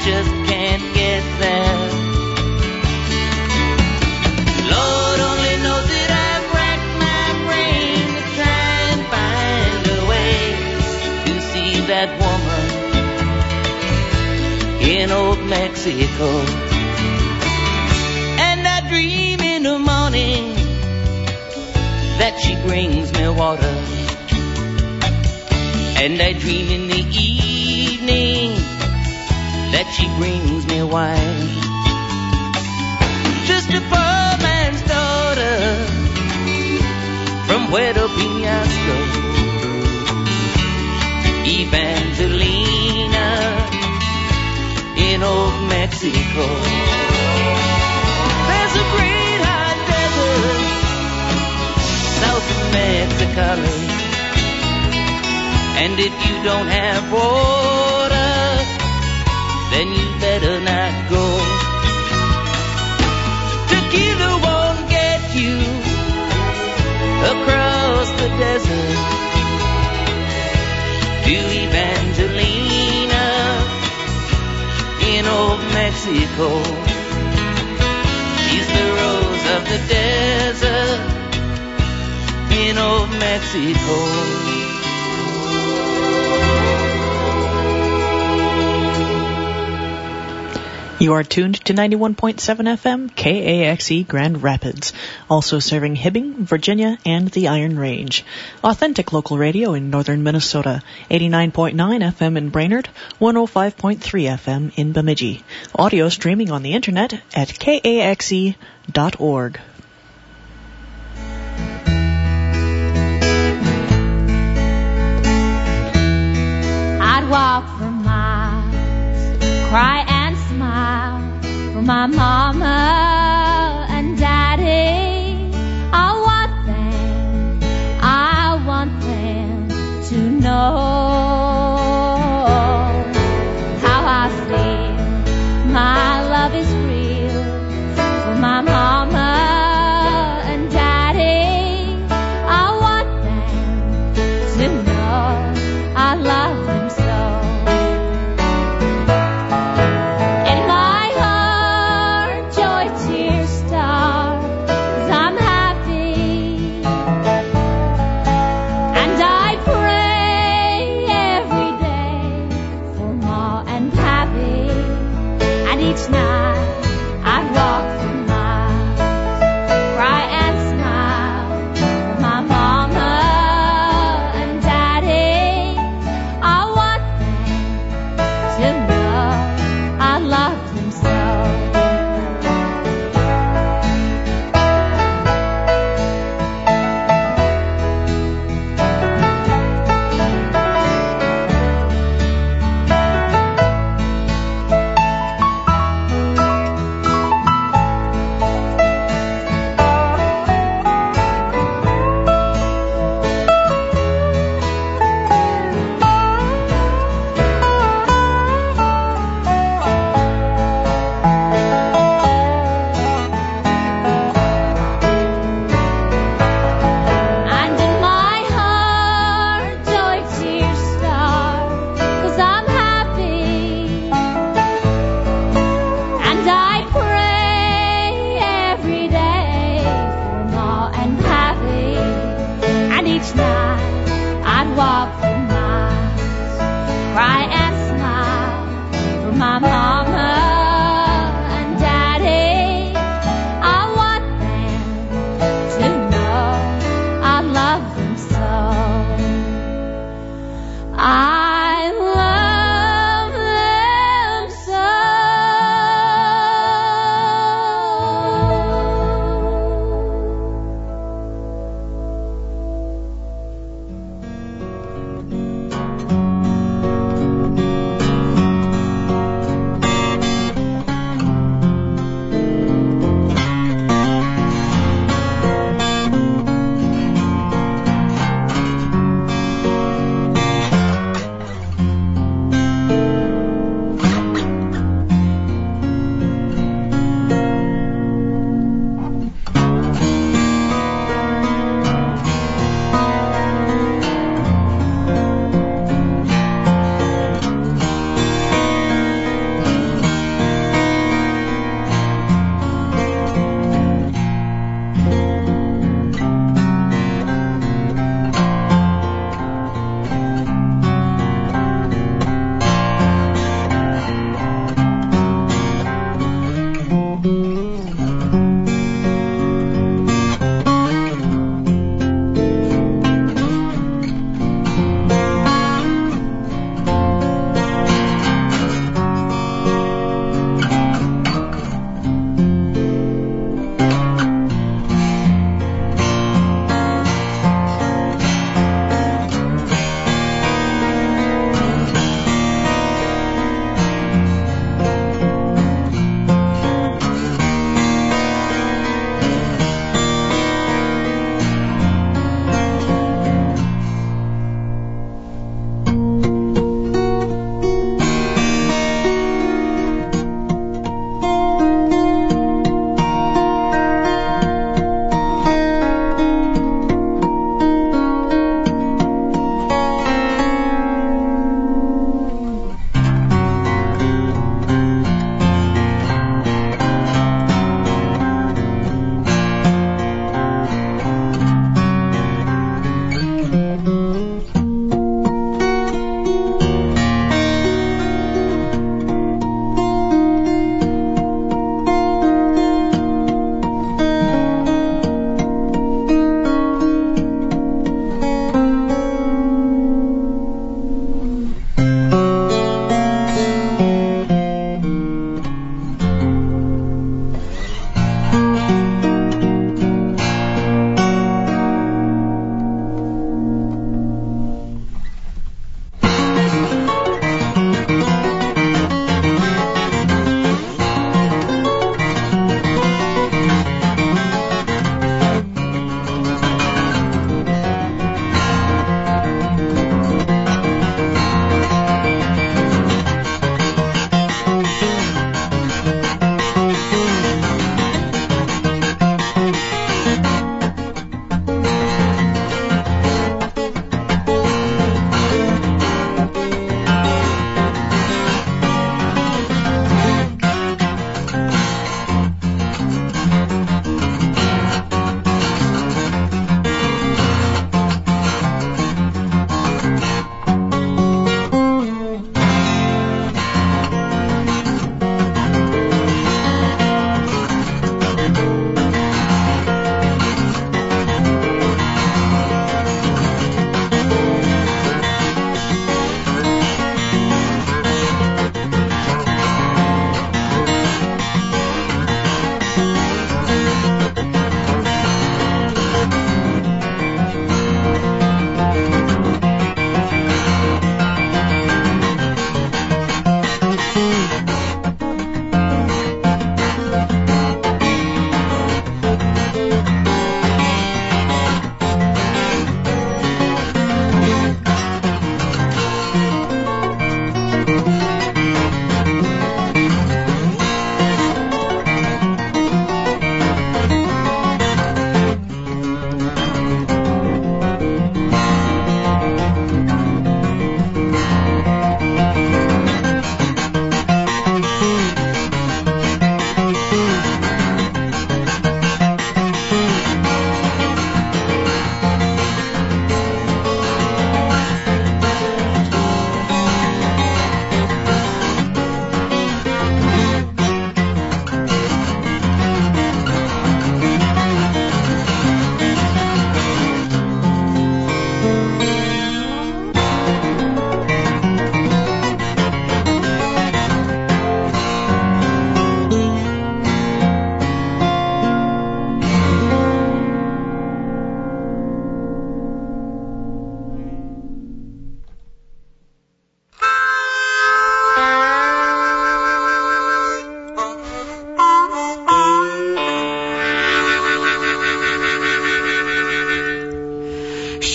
just can't get there. Lord only knows that I've racked my brain to try and find a way to see that woman in old Mexico. And I dream in the morning that she brings me water, and I dream in the evening that she brings me wine. Just a poor man's daughter from Puerto Penasco, Evangelina in old Mexico. There's a great hot desert south of Mexicali, and if you don't have water, then you better not go. Tequila won't get you across the desert to Evangelina in old Mexico. She's the rose of the desert in old Mexico. You are tuned to 91.7 FM KAXE Grand Rapids, also serving Hibbing, Virginia, and the Iron Range. Authentic local radio in northern Minnesota, 89.9 FM in Brainerd, 105.3 FM in Bemidji. Audio streaming on the internet at kaxe.org. I'd walk for miles, cry and smile for my mama and daddy. I want them to know how I feel. My love is real for my mama and daddy. I want them to know I love them so. Each night I'd walk for miles, cry and smile for my mama and daddy. I want them to know I love them so.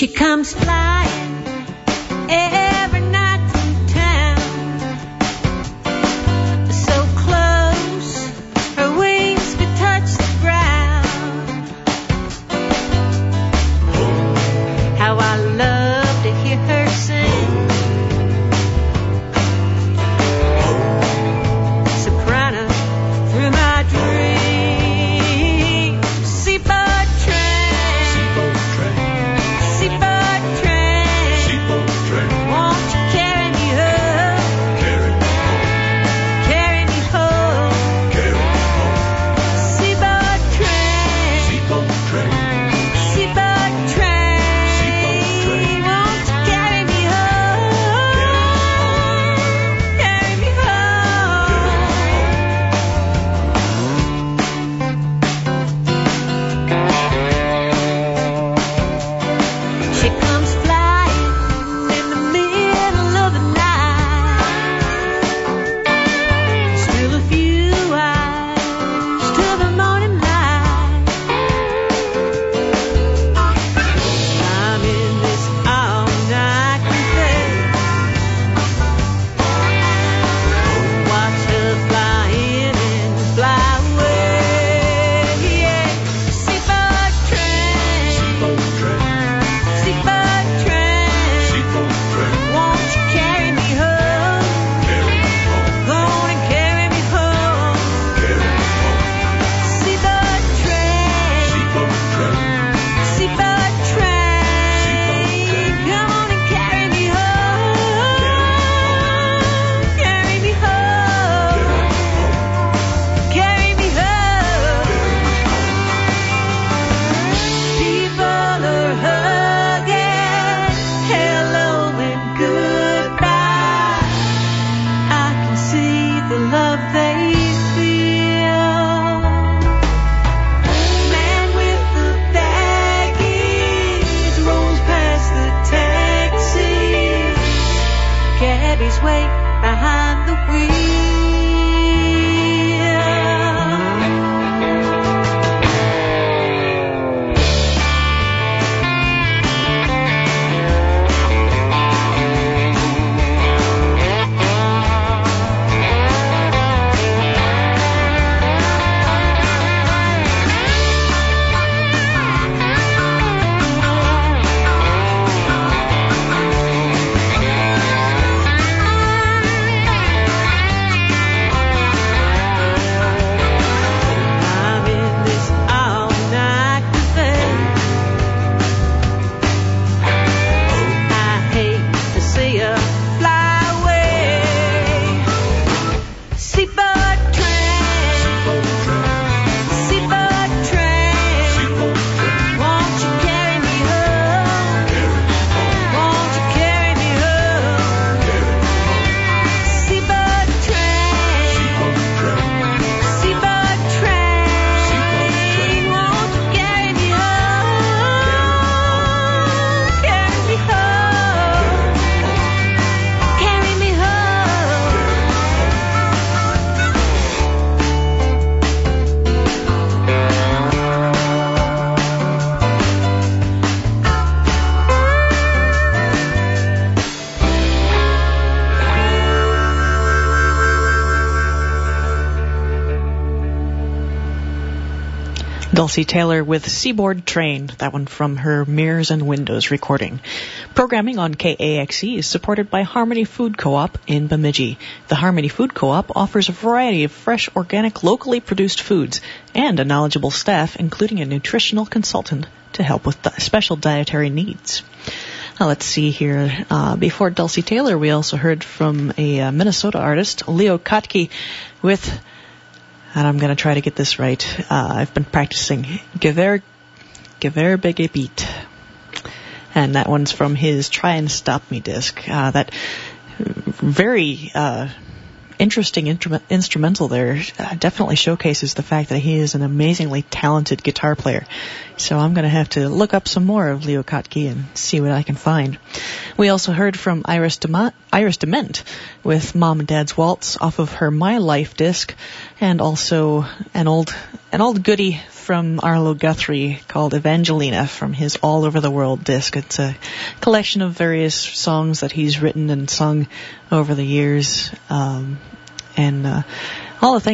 She comes flying every night through town, so close her wings could touch the ground. How I love to hear her sing, soprano through my dreams. Seaboard train, seaboard train, seaboard train, seaboard train. Won't you carry me home? Carry me home. Carry me home. Carry me home. Seaboard train, seaboard train, seaboard train, seaboard train. Won't you carry me home? Carry me home. She comes flying in the middle of the night, still a few hours till the morning light. I'm in this all-night cafe, watch her fly in and fly away. Yeah. Seaboard train, seaboard train, seaboard train, seaboard train. Won't you carry me home? Carry me home. Go on and carry me home. Carry me home. Seaboard train, seaboard train, seaboard train. Come on and carry me home. Carry me home. Carry me home. People are hugging, hello and goodbye. I can see the love they feel. Man with the baggage rolls past the taxi. Cabbies wait behind the wheel. I'm in this all-night cafe. I hate to see her fly away. Seaboard train, seaboard train, won't you carry me home? Won't you carry me home? Seaboard train, seaboard train, won't you carry me home? Carry me home. Carry me home. Dulcie Taylor with Seaboard Train, that one from her Mirrors and Windows recording. Programming on KAXE is supported by Harmony Food Co-op in Bemidji. The Harmony Food Co-op offers a variety of fresh, organic, locally produced foods and a knowledgeable staff, including a nutritional consultant to help with special dietary needs. Now, let's see here. Before Dulcie Taylor, we also heard from a Minnesota artist, Leo Kotke, with, and I'm going to try to get this right, I've been practicing, Gewehr Bege Beat. And that one's from his Try and Stop Me disc. That very interesting instrumental there definitely showcases the fact that he is an amazingly talented guitar player. So I'm going to have to look up some more of Leo Kotke and see what I can find. We also heard from Iris Dement with Mom and Dad's Waltz off of her My Life disc, and also an old goodie from Arlo Guthrie called Evangelina from his All Over the World disc. It's a collection of various songs that he's written and sung over the years. And all the things